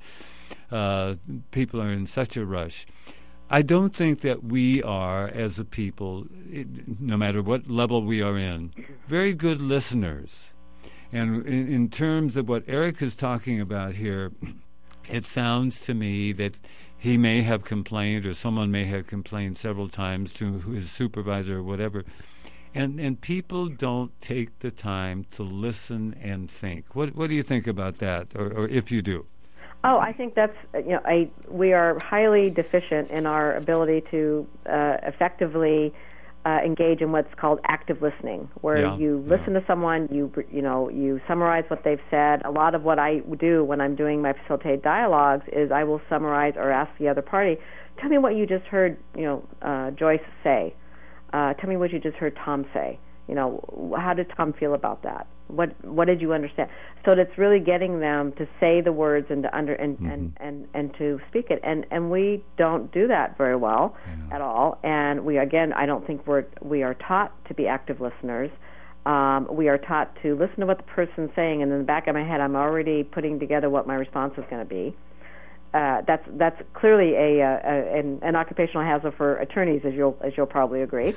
People are in such a rush. I don't think that we are, as a people, no matter what level we are in, very good listeners. And in terms of what Eric is talking about here, it sounds to me that he may have complained, or someone may have complained several times to his supervisor or whatever, and people don't take the time to listen and think. What do you think about that, or if you do? Oh, I think that's, we are highly deficient in our ability to effectively engage in what's called active listening, where you listen to someone, you summarize what they've said. A lot of what I do when I'm doing my facilitated dialogues is I will summarize or ask the other party, tell me what you just heard, Joyce say. Tell me what you just heard Tom say. How did Tom feel about that? What did you understand? So that's really getting them to say the words and to and to speak it. And we don't do that very well at all. And I don't think we are taught to be active listeners. We are taught to listen to what the person's saying, and in the back of my head, I'm already putting together what my response is going to be. That's clearly an occupational hazard for attorneys, as you'll probably agree.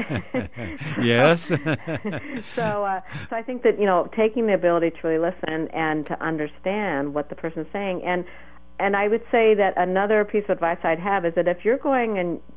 Yes. So I think that taking the ability to really listen and to understand what the person is saying, and I would say that another piece of advice I'd have is that if you're going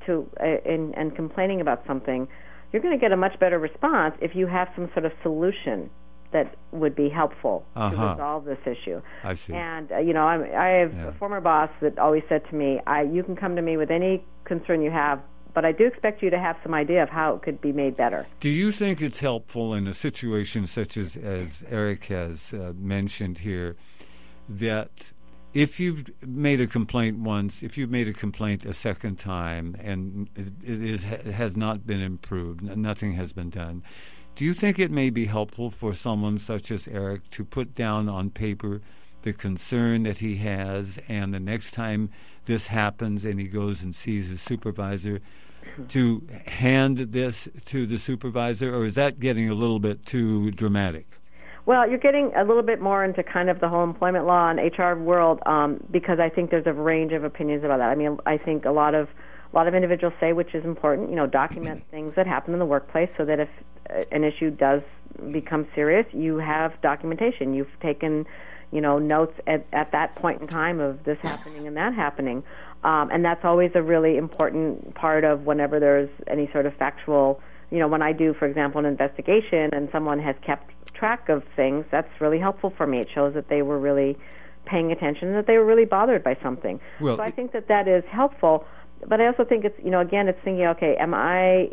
and complaining about something, you're going to get a much better response if you have some sort of solution that would be helpful to resolve this issue. I see. And, I have a former boss that always said to me, you can come to me with any concern you have, but I do expect you to have some idea of how it could be made better. Do you think it's helpful in a situation such as Eric has mentioned here, that if you've made a complaint once, if you've made a complaint a second time, and it has not been improved, nothing has been done, do you think it may be helpful for someone such as Eric to put down on paper the concern that he has, and the next time this happens and he goes and sees his supervisor, to hand this to the supervisor, or is that getting a little bit too dramatic? Well, you're getting a little bit more into kind of the whole employment law and HR world, because I think there's a range of opinions about that. I mean, I think a lot of individuals say, which is important, document things that happen in the workplace so that if an issue does become serious, you have documentation. You've taken, notes at that point in time of this happening and that happening. And that's always a really important part of whenever there's any sort of factual, when I do, for example, an investigation and someone has kept track of things, that's really helpful for me. It shows that they were really paying attention and that they were really bothered by something. Well, so I think that is helpful. But I also think it's, again, it's thinking, okay, am I,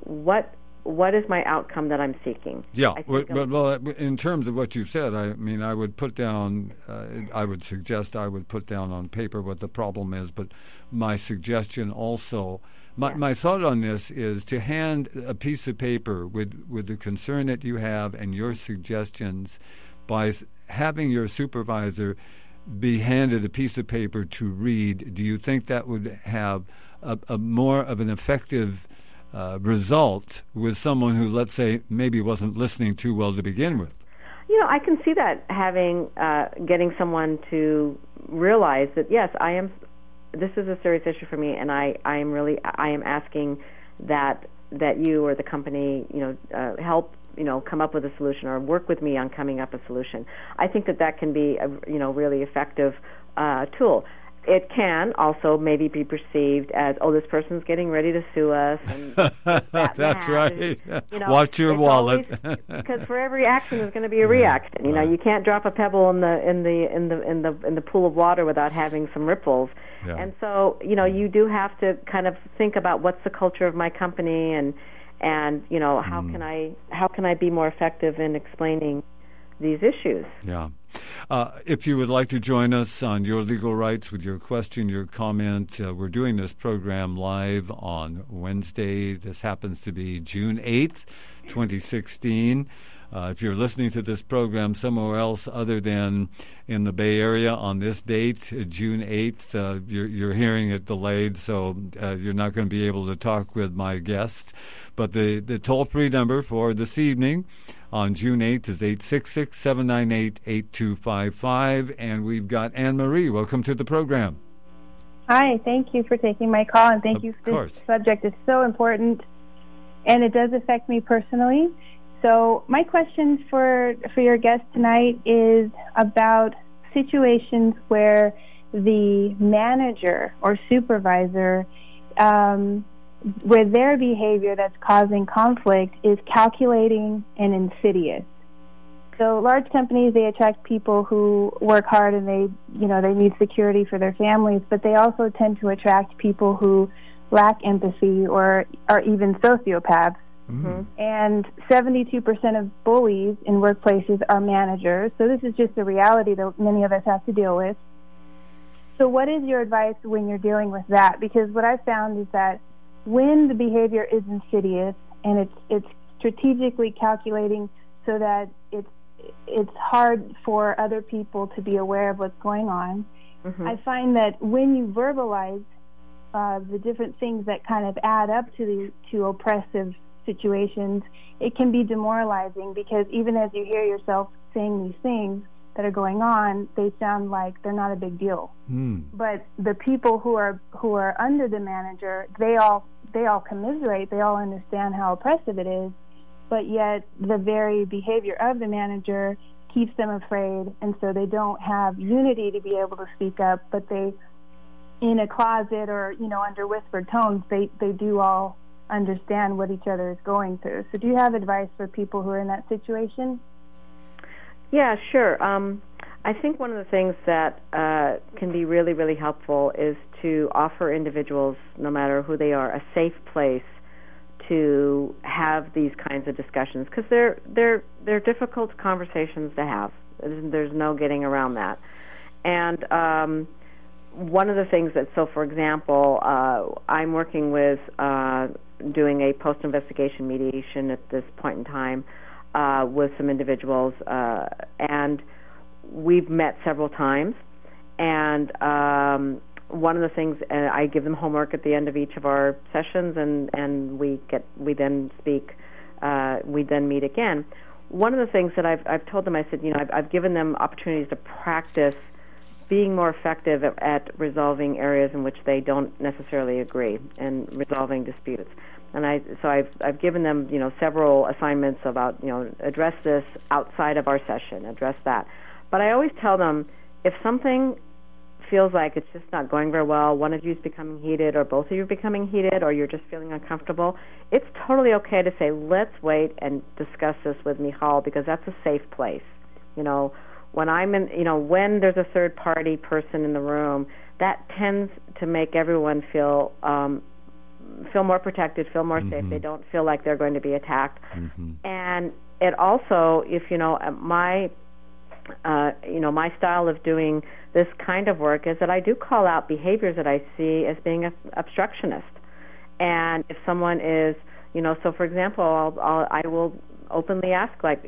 what is my outcome that I'm seeking? Yeah, well, in terms of what you've said, I would put down, I would suggest I would put down on paper what the problem is, but my suggestion also, my thought on this is to hand a piece of paper with the concern that you have and your suggestions by having your supervisor be handed a piece of paper to read. Do you think that would have a more of an effective result with someone who, let's say, maybe wasn't listening too well to begin with? I can see that getting someone to realize that, yes, this is a serious issue for me, and I am asking that you or the company, help, come up with a solution or work with me on coming up with a solution. I think that can be a, really effective tool. It can also maybe be perceived as, this person's getting ready to sue us. And that's right. Watch your wallet. Because for every action, there's going to be a reaction. You can't drop a pebble in the pool of water without having some ripples. Yeah. And so, you do have to kind of think about what's the culture of my company, and how can I be more effective in explaining these issues. Yeah. If you would like to join us on Your Legal Rights with your question, your comment, we're doing this program live on Wednesday. This happens to be June 8th, 2016. If you're listening to this program somewhere else other than in the Bay Area on this date, June 8th, you're hearing it delayed, so you're not going to be able to talk with my guest. But the toll-free number for this evening on June 8th is 866-798-8255, and we've got Anne-Marie. Welcome to the program. Hi, thank you for taking my call, and thank you for this subject. It's so important, and it does affect me personally. So my question for your guest tonight is about situations where the manager or supervisor, where their behavior that's causing conflict is calculating and insidious. So large companies, they attract people who work hard and they need security for their families, but they also tend to attract people who lack empathy or are even sociopaths. Mm-hmm. And 72% of bullies in workplaces are managers. So this is just a reality that many of us have to deal with. So what is your advice when you're dealing with that? Because what I've found is that when the behavior is insidious and it's strategically calculating so that it's hard for other people to be aware of what's going on, mm-hmm. I find that when you verbalize the different things that kind of add up to oppressive situations, it can be demoralizing, because even as you hear yourself saying these things that are going on, they sound like they're not a big deal. But the people who are under the manager, they all commiserate, they all understand how oppressive it is, but yet the very behavior of the manager keeps them afraid, and so they don't have unity to be able to speak up, but they, in a closet or under whispered tones, they do all understand what each other is going through. So do you have advice for people who are in that situation? Yeah, sure. I think one of the things that can be really, really helpful is to offer individuals, no matter who they are, a safe place to have these kinds of discussions, because they're difficult conversations to have. There's no getting around that. And one of the things for example, I'm working with doing a post-investigation mediation at this point in time with some individuals, and we've met several times, and one of the things, I give them homework at the end of each of our sessions, and we then speak, we then meet again. One of the things that I've told them, I said, I've given them opportunities to practice being more effective at resolving areas in which they don't necessarily agree and resolving disputes. And I've given them, several assignments about, address this outside of our session, address that. But I always tell them, if something feels like it's just not going very well, one of you is becoming heated, or both of you are becoming heated, or you're just feeling uncomfortable, it's totally okay to say, let's wait and discuss this with Michal, because that's a safe place. When I'm in, when there's a third party person in the room, that tends to make everyone feel more protected, feel more safe. They don't feel like they're going to be attacked. And it also, if my style of doing this kind of work is that I do call out behaviors that I see as being obstructionist. And if someone is, so for example, I will openly ask, like,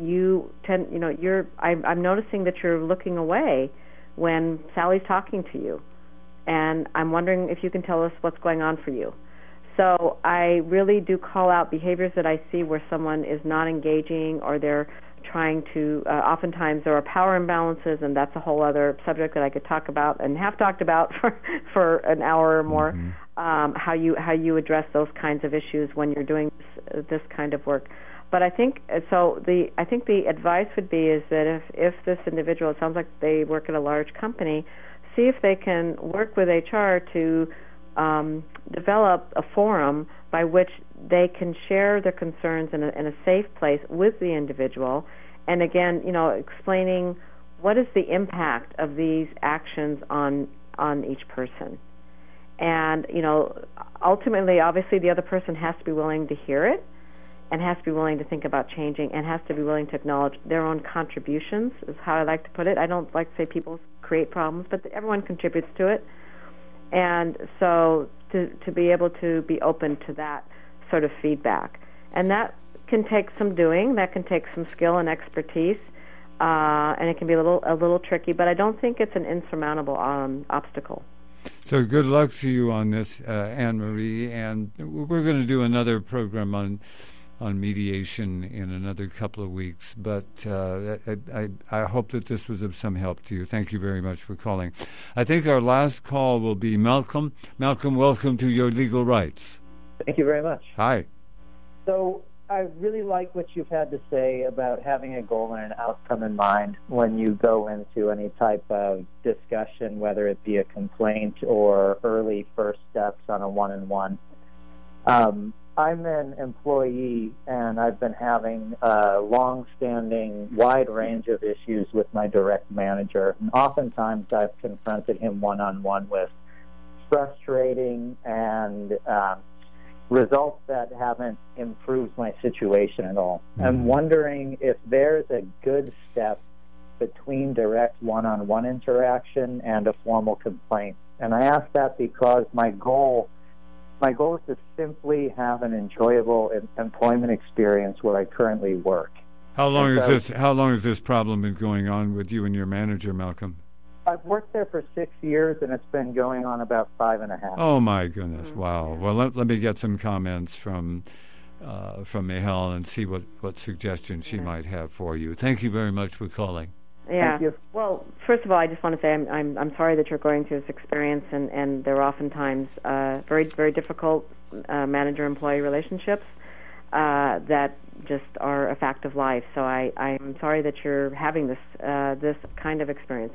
I'm noticing that you're looking away when Sally's talking to you, and I'm wondering if you can tell us what's going on for you. So I really do call out behaviors that I see where someone is not engaging, or they're trying to, oftentimes there are power imbalances, and that's a whole other subject that I could talk about and have talked about for an hour or more, how you address those kinds of issues when you're doing this kind of work. But I think the advice would be is that if this individual, it sounds like they work at a large company, see if they can work with HR to develop a forum by which they can share their concerns in a safe place with the individual, and again, explaining what is the impact of these actions on each person. And ultimately, obviously, the other person has to be willing to hear it, and has to be willing to think about changing, and has to be willing to acknowledge their own contributions, is how I like to put it. I don't like to say people create problems, but everyone contributes to it. And so to be able to be open to that sort of feedback. And that can take some doing, that can take some skill and expertise, and it can be a little tricky, but I don't think it's an insurmountable obstacle. So good luck to you on this, Anne-Marie, and we're going to do another program on mediation in another couple of weeks, but I hope that this was of some help to you. Thank you very much for calling. I think our last call will be Malcolm. Malcolm, welcome to Your Legal Rights. Thank you very much. Hi. So I really like what you've had to say about having a goal and an outcome in mind when you go into any type of discussion, whether it be a complaint or early first steps on a one-on-one. I'm an employee, and I've been having a long-standing, wide range of issues with my direct manager. And oftentimes I've confronted him one-on-one with frustrating and results that haven't improved my situation at all. Mm-hmm. I'm wondering if there's a good step between direct one-on-one interaction and a formal complaint. And I ask that because my goal is to simply have an enjoyable employment experience where I currently work. How long has this problem been going on with you and your manager, Malcolm? I've worked there for 6 years, and it's been going on about 5.5. Oh my goodness! Wow. Well, let me get some comments from Michal and see what suggestions she might have for you. Thank you very much for calling. Yeah. Well, first of all, I just want to say I'm sorry that you're going through this experience, and there are oftentimes very, very difficult manager-employee relationships that just are a fact of life. So I'm sorry that you're having this kind of experience.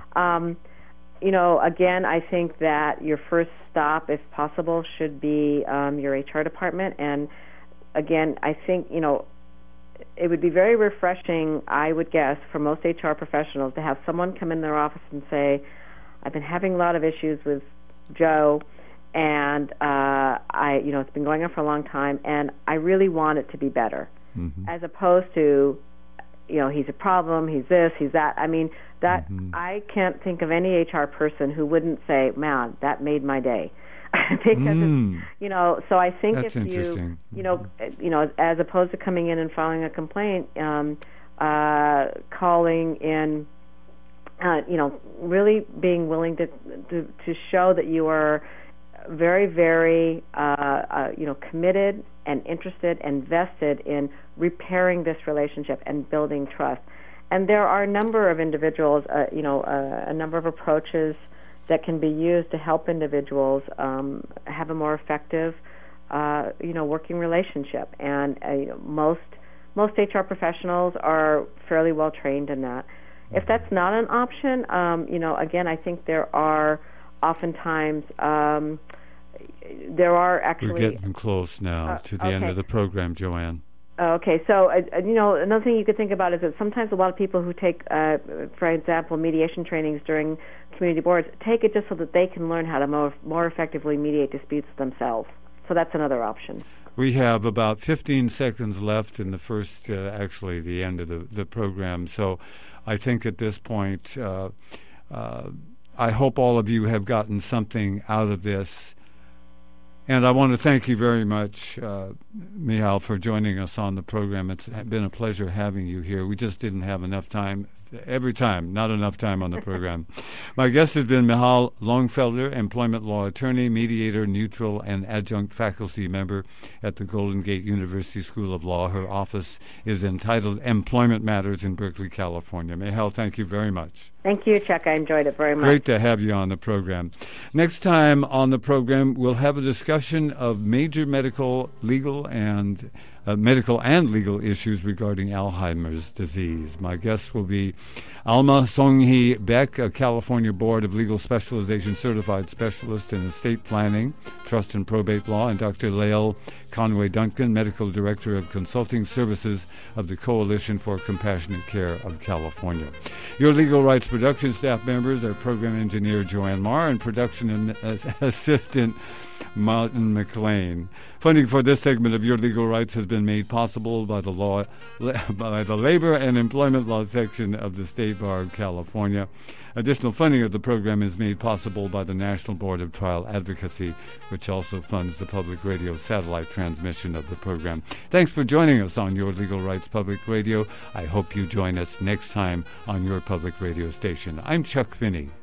Again, I think that your first stop, if possible, should be your HR department. And again, I think it would be very refreshing, I would guess, for most HR professionals to have someone come in their office and say, I've been having a lot of issues with Joe, and it's been going on for a long time, and I really want it to be better, as opposed to, he's a problem, he's this, he's that. I mean, that I can't think of any HR person who wouldn't say, man, that made my day. Because so I think that's if interesting. As opposed to coming in and filing a complaint, calling in, really being willing to show that you are very, very, committed and interested and vested in repairing this relationship and building trust. And there are a number of individuals, a number of approaches that can be used to help individuals have a more effective, working relationship. And most HR professionals are fairly well trained in that. If that's not an option, again, I think there are oftentimes there are actually. We're getting close now to the end of the program, Joanne. Okay, so another thing you could think about is that sometimes a lot of people who take, for example, mediation trainings during community boards take it just so that they can learn how to more effectively mediate disputes themselves. So that's another option. We have about 15 seconds left in the first, the end of the program. So I think at this point, I hope all of you have gotten something out of this. And I want to thank you very much, Michal, for joining us on the program. It's been a pleasure having you here. We just didn't have enough time. Every time, not enough time on the program. My guest has been Michal Longfelder, employment law attorney, mediator, neutral, and adjunct faculty member at the Golden Gate University School of Law. Her office is entitled Employment Matters in Berkeley, California. Michal, thank you very much. Thank you, Chuck. I enjoyed it very much. Great to have you on the program. Next time on the program, we'll have a discussion of major medical and legal issues regarding Alzheimer's disease. My guest will be Alma Song-hee Beck, a California Board of Legal Specialization certified specialist in estate planning, trust and probate law, and Dr. Lael Conway-Duncan, medical director of consulting services of the Coalition for Compassionate Care of California. Your Legal Rights production staff members are program engineer Joanne Marr and production assistant Martin McLean. Funding for this segment of Your Legal Rights has been made possible by the Labor and Employment Law section of the State Bar of California. Additional funding of the program is made possible by the National Board of Trial Advocacy, which also funds the public radio satellite transmission of the program. Thanks for joining us on Your Legal Rights Public Radio. I hope you join us next time on your public radio station. I'm Chuck Finney.